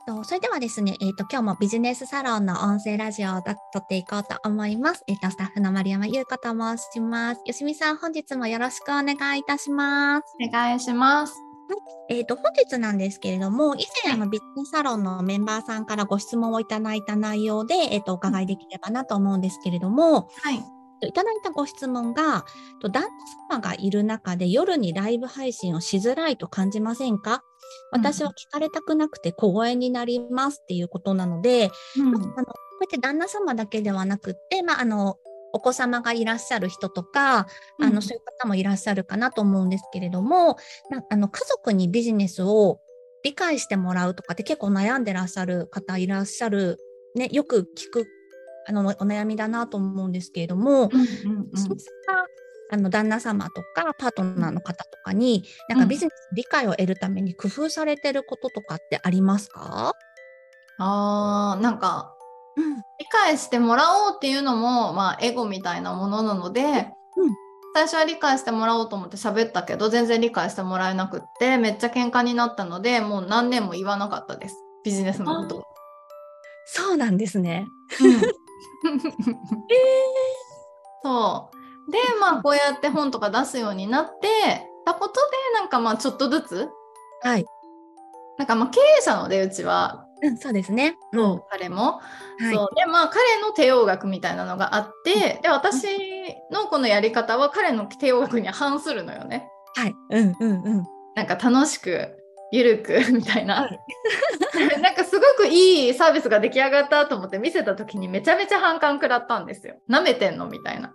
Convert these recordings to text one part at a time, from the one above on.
それではですね、今日もビジネスサロンの音声ラジオを撮っていこうと思います。スタッフの丸山優子と申します。よしみさん、本日もよろしくお願いいたします。 お願いします。 本日なんですけれども、以前ビジネスサロンのメンバーさんからご質問をいただいた内容で、お伺いできればなと思うんですけれども、 はい。 いただいたご質問が、旦那様がいる中で夜にライブ配信をしづらいと感じませんか？私は聞かれたくなくて小声になりますっていうことなので、こうやって旦那様だけではなくって、お子様がいらっしゃる人とか、そういう方もいらっしゃるかなと思うんですけれども、家族にビジネスを理解してもらうとかって結構悩んでらっしゃる方いらっしゃる、ね、よく聞くお悩みだなと思うんですけれども、そうした旦那様とかパートナーの方とかに、ビジネス理解を得るために工夫されてることとかってありますか？ 理解してもらおうっていうのも、エゴみたいなものなので、最初は理解してもらおうと思って喋ったけど、全然理解してもらえなくって、めっちゃ喧嘩になったので、もう何年も言わなかったです。ビジネスのことを。 そうなんですね。 そう。で、こうやって本とか出すようになってたことで、ちょっとずつ、 はい。 経営者ので、うちは。 そうですね。 彼も。 はい。 そう。で、彼の帝王学みたいなのがあって、で、私のこのやり方は彼の帝王学に反するのよね。 はい。 楽しく、ゆるく、みたいな。すごくいいサービスが出来上がったと思って見せた時にめちゃめちゃ反感食らったんですよ。舐めてんのみたいな。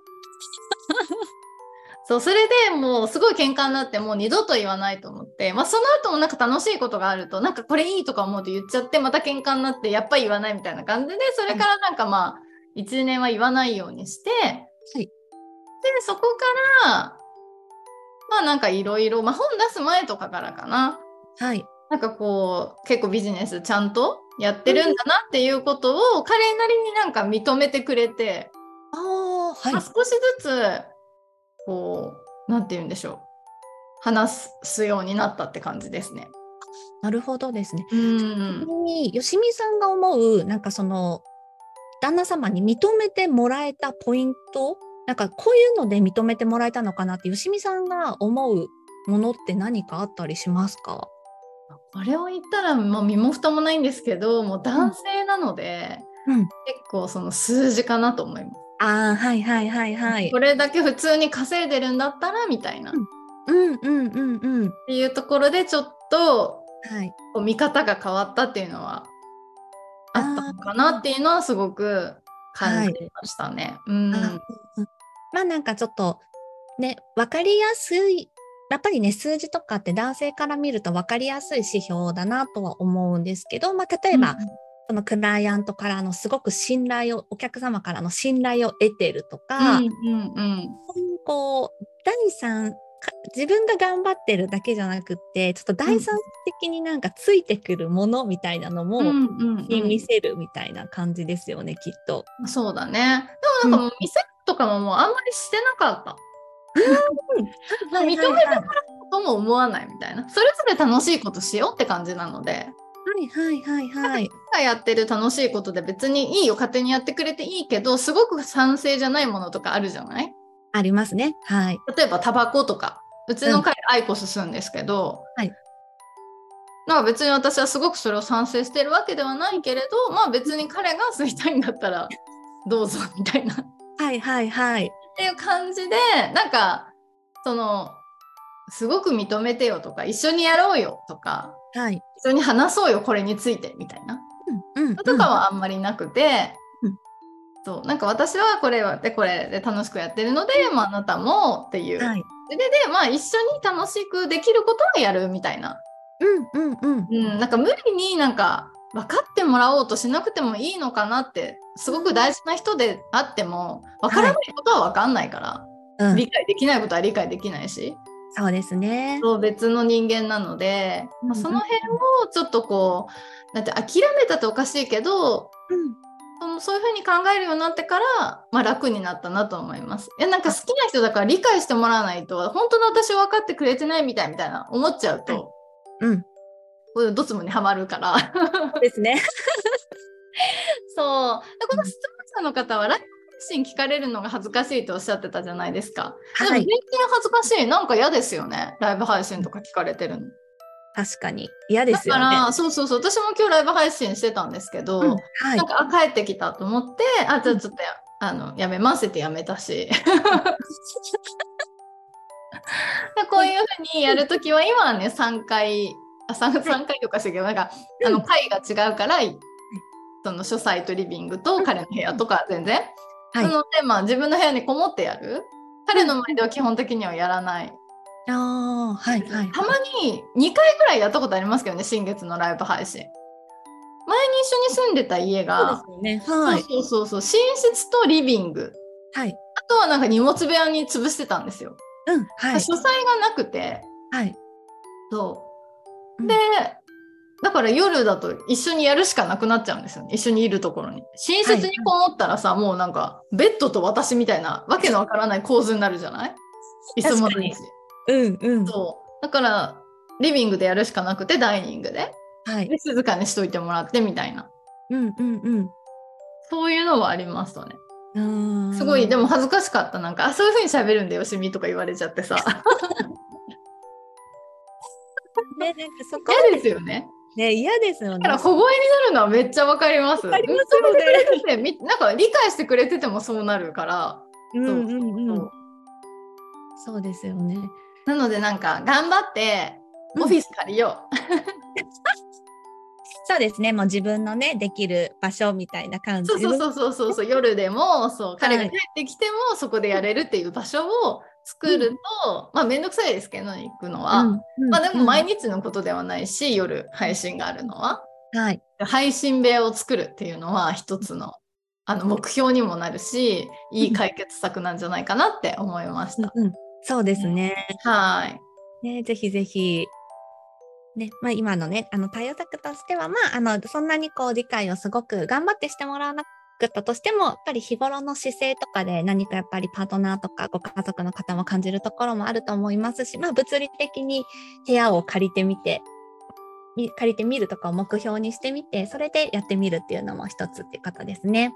そう、それでもうすごい喧嘩になってもう二度と言わないと思って、その後も楽しいことがあるとこれいいとか思うと言っちゃってまた喧嘩になってやっぱり言わないみたいな感じで、それから1年は言わないようにして、はい、でそこからいろいろ本出す前とかからかな、 はい、 結構ビジネスちゃんとやってるんだなっていうことを彼なりに認めてくれて、 はい、 少しずつなんて言うんでしょう、話すようになったって感じですね。 なるほどですね。よしみさんが思う旦那様に認めてもらえたポイント、こういうので認めてもらえたのかなってよしみさんが思うものって何かあったりしますか？ これを言ったら身も蓋もないんですけど、もう男性なので、結構その数字かなと思います。 はいはいはいはい。 これだけ普通に稼いでるんだったらみたいな。っていうところでちょっと、見方が変わったっていうのはあったのかなっていうのはすごく感じましたね。 ちょっとね、分かりやすい、やっぱりね、数字とかって男性から見ると分かりやすい指標だなとは思うんですけど、例えば、そのクライアントからのすごくお客様からの信頼を得てるとか、第三、自分が頑張ってるだけじゃなくって、ちょっと第三的についてくるものみたいなのも、見せるみたいな感じですよね、きっと。 そうだね。でももう見せるとかももうあんまりしてなかった。認めてもらうとも思わないみたいな。それぞれ楽しいことしようって感じなので。やってる楽しいことで別にいいよ、勝手にやってくれていいけど、すごく賛成じゃないものとかあるじゃない？ ありますね。はい。 例えばタバコとか、うちの彼、アイコス吸うんですけど、別に私はすごくそれを賛成してるわけではないけれど、別に彼が吸いたいんだったらどうぞみたいな。っていう感じで、すごく認めてよとか、一緒にやろうよとか、一緒に話そうよこれについてみたいな、とかはあんまりなくて、そう私はこれで楽しくやってるので、あなたもっていう、で一緒に楽しくできることをやるみたいな。無理に分かってもらおうとしなくてもいいのかなって、すごく大事な人であっても分からないことは分かんないから、理解できないことは理解できないし、 そうですね。 別の人間なので、その辺をちょっとだって諦めたっておかしいけど、そういうふうに考えるようになってから、楽になったなと思います。好きな人だから理解してもらわないと本当の私を分かってくれてないみたいな思っちゃうと、 ドツボにはまるからですねそうでこの質問者の方はライブ配信聞かれるのが恥ずかしいとおっしゃってたじゃないですか、でも全然恥ずかしい、なんか嫌ですよね、ライブ配信とか聞かれてるの。 確かに嫌ですよね。 だからそう私も今日ライブ配信してたんですけど、なんか帰ってきたと思ってじゃあちょっとやめますってやめたしこういうふうにやるときは今はね3回とかしてるけど、なんか回が違うからその書斎とリビングと彼の部屋とか全然、なので自分の部屋にこもってやる、彼の前では基本的にはやらない。たまに2回ぐらいやったことありますけどね、新月のライブ配信。前に一緒に住んでた家がそう寝室とリビング、あとはなんか荷物部屋に潰してたんですよ。書斎がなくて、そうで、だから夜だと一緒にやるしかなくなっちゃうんですよね、一緒にいるところに。寝室にこもったらさ、もうなんかベッドと私みたいなわけのわからない構図になるじゃない、いつもの日。そうだからリビングでやるしかなくて、ダイニングで、で静かにしといてもらってみたいな、そういうのはありましたね。すごいでも恥ずかしかった、なんかそういう風に喋るんだよしみとか言われちゃってさね、なんかそこ嫌ですよね。 嫌ですよね。 だから小声になるのはめっちゃわかります。なんか理解してくれててもそうなるから。 そうですよね。 なのでなんか頑張ってオフィス借りよう。 そうですね。もう自分のねできる場所みたいな感じ。 そう夜でも彼が帰ってきてもそこでやれるっていう場所を作ると、めんどくさいですけど行くのは、でも毎日のことではないし、夜配信があるのは、配信部屋を作るっていうのは一つの目標にもなるし、いい解決策なんじゃないかなって思いました。 そうですね。ぜひぜひね、今のね対応策としてはそんなに理解をすごく頑張ってしてもらわなかったとしても、やっぱり日頃の姿勢とかで何かやっぱりパートナーとかご家族の方も感じるところもあると思いますし、物理的に部屋を借りてみるとかを目標にしてみて、それでやってみるっていうのも一つっていうことですね。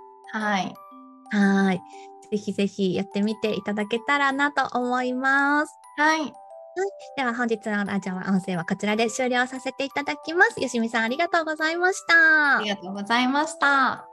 ぜひぜひやってみていただけたらなと思います。では本日のラジオ音声はこちらで終了させていただきます。よしみさんありがとうございました。 ありがとうございました。